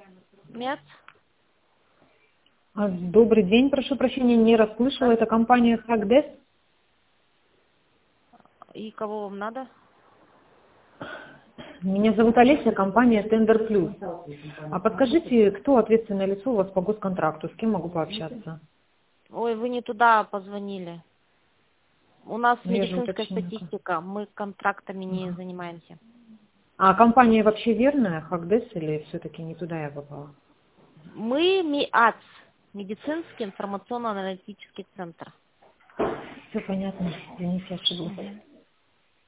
Нет. Добрый день, прошу прощения, не расслышала. Это компания Хагдес. И кого вам надо? Меня зовут Олеся, компания Tender Plus. А подскажите, кто ответственное лицо у вас по госконтракту? С кем могу пообщаться? Ой, вы не туда позвонили. У нас Ну, я же медицинская уточнила. статистика, мы контрактами не занимаемся. А компания вообще верная, Хагдес, или все-таки не туда я попала? Мы МИАЦ, медицинский информационно-аналитический центр. Все понятно, извините, ошиблась. Мгм.